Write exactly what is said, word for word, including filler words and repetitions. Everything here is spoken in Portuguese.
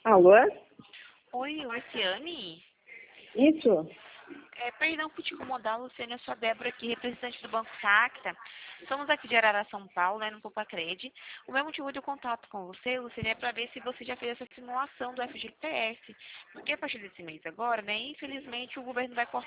Alô? Oi, Luciane? Isso? É, perdão por te incomodar, Luciane, eu sou a Débora aqui, representante do Banco Sacta. Somos aqui de Arara, São Paulo, né, no Popacred. O meu motivo de contato com você, Luciane, é para ver se você já fez essa simulação do F G T S. Porque a partir desse mês agora, né, infelizmente o governo vai cortar